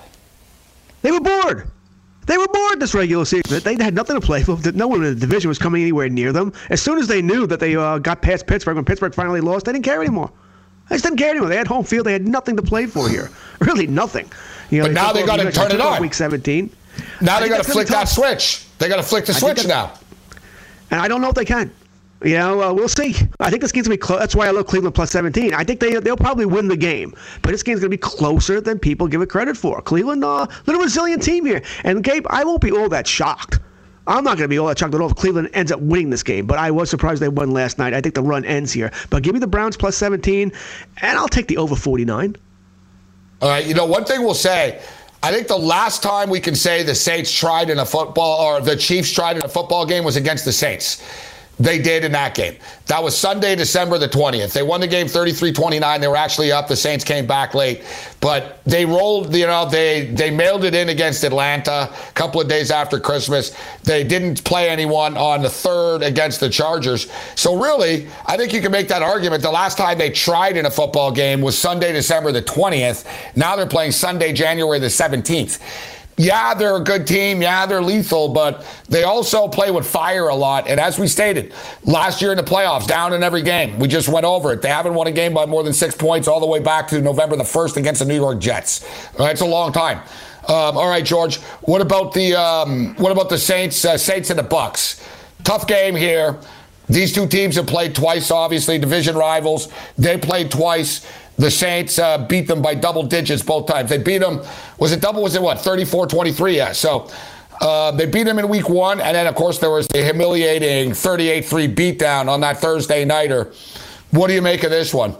They were bored. They were bored this regular season. They had nothing to play for. No one in the division was coming anywhere near them. As soon as they knew that they uh, got past Pittsburgh, when Pittsburgh finally lost, they didn't care anymore. They just didn't care anymore. They had home field. They had nothing to play for here. Really nothing. You know, but now they got to turn it on. Week seventeen. Now they got to flick that switch. They got to flick the switch now. And I don't know if they can. You know, uh, we'll see. I think this game's going to be close. That's why I love Cleveland plus seventeen. I think they, they'll probably win the game. But this game's going to be closer than people give it credit for. Cleveland, uh, little resilient team here. And, Gabe, I won't be all that shocked. I'm not going to be all that shocked at all if Cleveland ends up winning this game. But I was surprised they won last night. I think the run ends here. But give me the Browns plus seventeen, and I'll take the over forty-nine. All right, you know, one thing we'll say, I think the last time we can say the Saints tried in a football, or the Chiefs tried in a football game was against the Saints. They did in that game. That was Sunday, December the twentieth. They won the game thirty-three twenty-nine. They were actually up. The Saints came back late. But they rolled, you know, they, they mailed it in against Atlanta a couple of days after Christmas. They didn't play anyone on the third against the Chargers. So really, I think you can make that argument. The last time they tried in a football game was Sunday, December the twentieth. Now they're playing Sunday, January the seventeenth. Yeah, they're a good team. Yeah, they're lethal, but they also play with fire a lot. And as we stated, last year in the playoffs, down in every game. We just went over it. They haven't won a game by more than six points all the way back to November the first against the New York Jets. All right, it's a long time. Um, all right, George, what about the um, what about the Saints, uh, Saints and the Bucks? Tough game here. These two teams have played twice, obviously, division rivals. They played twice. The Saints uh, beat them by double digits both times. They beat them, was it double, was it what, thirty-four twenty-three? Yeah, so uh, they beat them in week one, and then, of course, there was the humiliating thirty-eight three beatdown on that Thursday nighter. What do you make of this one?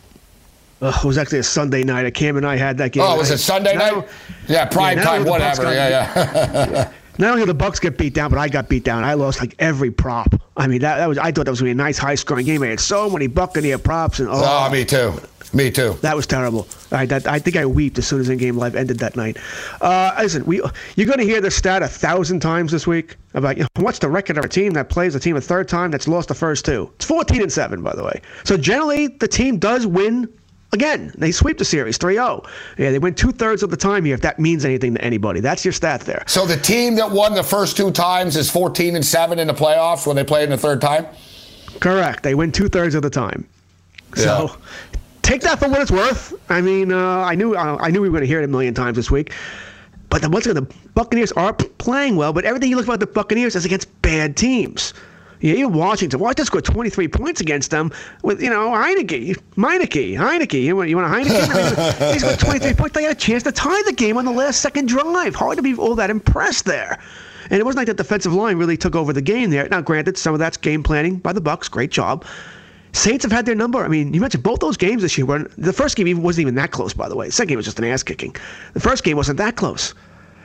Uh, it was actually a Sunday night. Cam and I had that game. Oh, was it Sunday now, night? Yeah, prime yeah, time, whatever. Yeah, yeah. yeah. Not only did the Bucks get beat down, but I got beat down. I lost like every prop. I mean, that, that was. I thought that was going to be a nice, high-scoring game. I had so many Buccaneer props. and Oh, oh me too. Me too. That was terrible. I, that, I think I weeped as soon as In-Game Live ended that night. Uh, listen, we, you're going to hear this stat a thousand times this week about, you know, what's the record of a team that plays a team a third time that's lost the first two. It's fourteen and seven, by the way. So generally, the team does win again. They sweep the series three oh. Yeah, they win two-thirds of the time here, if that means anything to anybody. That's your stat there. So the team that won the first two times is fourteen and seven in the playoffs when they played in the third time? Correct. They win two-thirds of the time. Yeah. So take that for what it's worth. I mean, uh, I knew uh, I knew we were going to hear it a million times this week. But then once again, the Buccaneers are playing well, but everything you look about the Buccaneers is against bad teams. Yeah, even Washington. Washington scored twenty-three points against them with, you know, Heineke, Meineke, Heineke. You want, you want a Heineke? He scored twenty-three points. They had a chance to tie the game on the last second drive. Hard to be all that impressed there. And it wasn't like that defensive line really took over the game there. Now, granted, some of that's game planning by the Bucs. Great job. Saints have had their number. I mean, you mentioned both those games this year. Were, the first game even wasn't even that close, by the way. The second game was just an ass-kicking. The first game wasn't that close.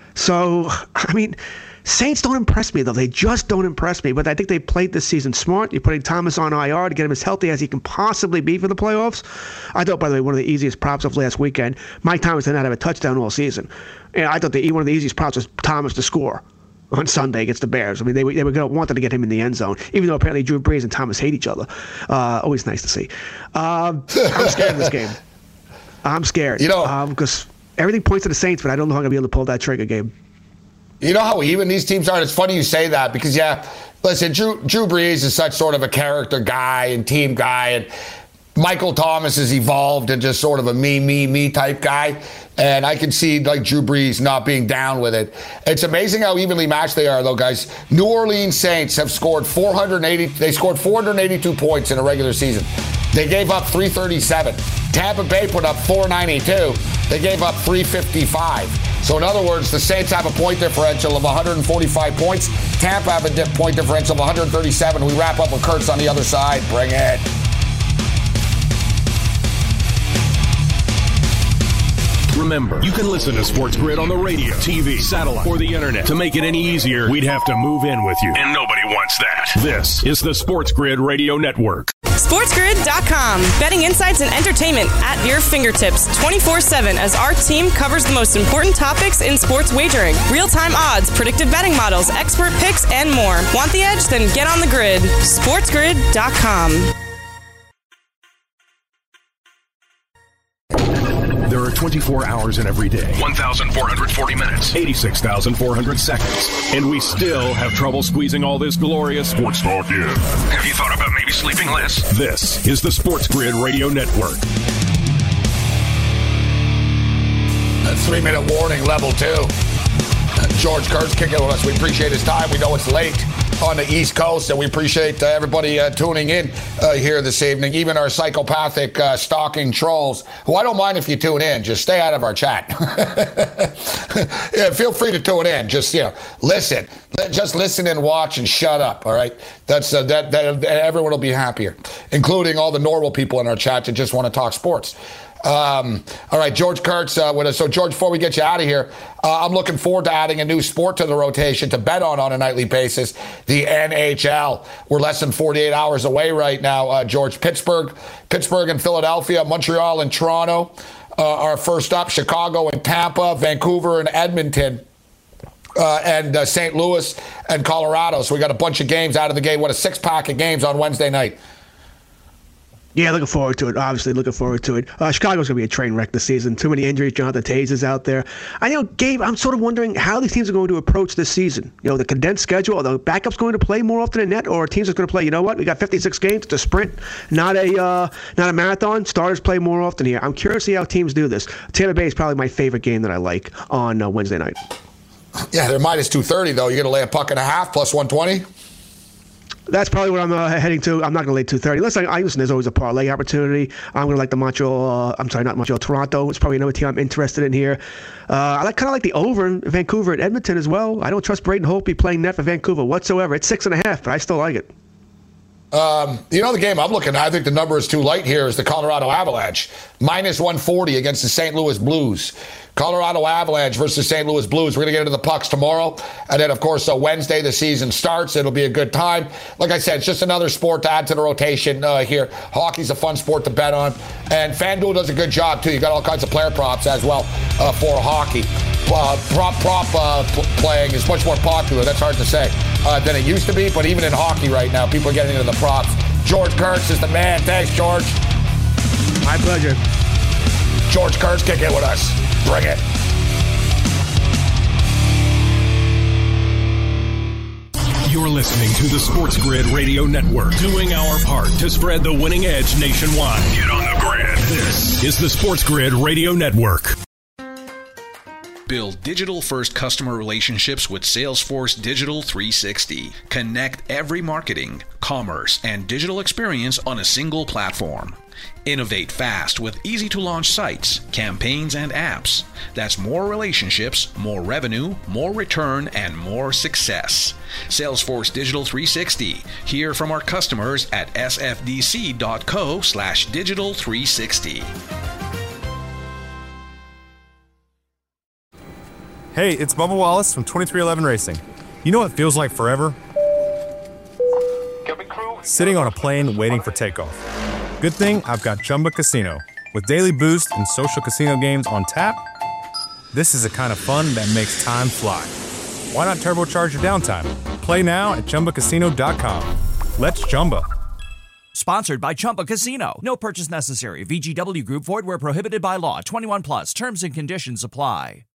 So, I mean, Saints don't impress me, though. They just don't impress me. But I think they played this season smart. You're putting Thomas on I R to get him as healthy as he can possibly be for the playoffs. I thought, by the way, one of the easiest props of last weekend, Mike Thomas did not have a touchdown all season. And I thought the, one of the easiest props was Thomas to score on Sunday against the Bears. I mean, they, they were going to wanted to get him in the end zone, even though apparently Drew Brees and Thomas hate each other. Uh, always nice to see. Um, I'm scared of this game. I'm scared. You know, because um, everything points to the Saints, but I don't know how I'm going to be able to pull that trigger, Gabe. You know how even these teams are? It's funny you say that because, yeah, listen, Drew, Drew Brees is such sort of a character guy and team guy, and Michael Thomas has evolved into just sort of a me, me, me type guy. And I can see, like, Drew Brees not being down with it. It's amazing how evenly matched they are, though, guys. New Orleans Saints have scored four hundred eighty. They scored four hundred eighty-two points in a regular season. They gave up three thirty-seven. Tampa Bay put up four ninety-two. They gave up three fifty-five. So, in other words, the Saints have a point differential of one hundred forty-five points. Tampa have a dip point differential of one hundred thirty-seven. We wrap up with Kurtz on the other side. Bring it. Remember, you can listen to Sports Grid on the radio, T V, satellite, or the internet. To make it any easier, we'd have to move in with you. And nobody wants that. This is the Sports Grid Radio Network. sports grid dot com. Betting insights and entertainment at your fingertips twenty-four seven as our team covers the most important topics in sports wagering. Real-time odds, predictive betting models, expert picks, and more. Want the edge? Then get on the grid. sports grid dot com. There are twenty-four hours in every day, one thousand four hundred forty minutes, eighty-six thousand four hundred seconds, and we still have trouble squeezing all this glorious sports talk in. Have you thought about maybe sleeping less? This is the Sports Grid Radio Network. A three-minute warning, level two. George Kurtz kicking with us. We appreciate his time. We know it's late. on the East Coast, and we appreciate uh, everybody uh, tuning in uh, here this evening, even our psychopathic uh, stalking trolls, who I don't mind if you tune in. Just stay out of our chat. Yeah, feel free to tune in. Just, you know, listen. Just listen and watch and shut up, all right? That's uh, that, that everyone will be happier, including all the normal people in our chat that just want to talk sports. Um, all right, George Kurtz uh, with us. So, George, before we get you out of here, uh, I'm looking forward to adding a new sport to the rotation to bet on on a nightly basis, the N H L. We're less than forty-eight hours away right now, uh, George. Pittsburgh, Pittsburgh and Philadelphia, Montreal and Toronto uh, are first up, Chicago and Tampa, Vancouver and Edmonton. Uh, and uh, Saint Louis and Colorado. So we got a bunch of games out of the gate. What a six-pack of games on Wednesday night. Yeah, looking forward to it. Obviously, looking forward to it. Uh, Chicago's going to be a train wreck this season. Too many injuries. Jonathan Taze is out there. I know, Gabe, I'm sort of wondering how these teams are going to approach this season. You know, the condensed schedule, are the backups going to play more often than net, or are teams are going to play, you know what, we got fifty-six games, it's a sprint, not a uh, not a marathon. Starters play more often here. I'm curious to see how teams do this. Tampa Bay is probably my favorite game that I like on uh, Wednesday night. Yeah, they're minus two thirty, though. You're going to lay a puck and a half, plus one twenty? That's probably what I'm uh, heading to. I'm not going to lay two thirty. Listen, I listen. There's always a parlay opportunity. I'm going to like the Montreal. Uh, I'm sorry, not Montreal. Toronto. It's probably another team I'm interested in here. Uh, I like kind of like the over in Vancouver and Edmonton as well. I don't trust Braden Holtby playing net for Vancouver whatsoever. It's six and a half, but I still like it. Um, you know, the game I'm looking at, I think the number is too light here, is the Colorado Avalanche. minus one forty against the Saint Louis Blues. Colorado Avalanche versus Saint Louis Blues. We're going to get into the pucks tomorrow. And then, of course, uh, Wednesday, the season starts. It'll be a good time. Like I said, it's just another sport to add to the rotation uh, here. Hockey's a fun sport to bet on. And FanDuel does a good job, too. You got all kinds of player props as well uh, for hockey. Uh, prop prop uh, p- playing is much more popular. That's hard to say uh, than it used to be. But even in hockey right now, people are getting into the props. George Kurtz is the man. Thanks, George. My pleasure. George Kurtz, kick it with us. Bring it. You're listening to the Sports Grid Radio Network, doing our part to spread the winning edge nationwide. Get on the grid. This is the Sports Grid Radio Network. Build digital-first customer relationships with Salesforce Digital three sixty. Connect every marketing, commerce, and digital experience on a single platform. Innovate fast with easy-to-launch sites, campaigns, and apps. That's more relationships, more revenue, more return, and more success. Salesforce Digital three sixty. Hear from our customers at sfdc.co slash digital 360. Hey, it's Bubba Wallace from twenty-three eleven Racing. You know what feels like forever? Sitting on a plane waiting for takeoff. Good thing I've got Chumba Casino. With daily boost and social casino games on tap, this is the kind of fun that makes time fly. Why not turbocharge your downtime? Play now at Chumba Casino dot com. Let's Chumba. Sponsored by Chumba Casino. No purchase necessary. V G W Group. Void where prohibited by law. twenty-one plus. Terms and conditions apply.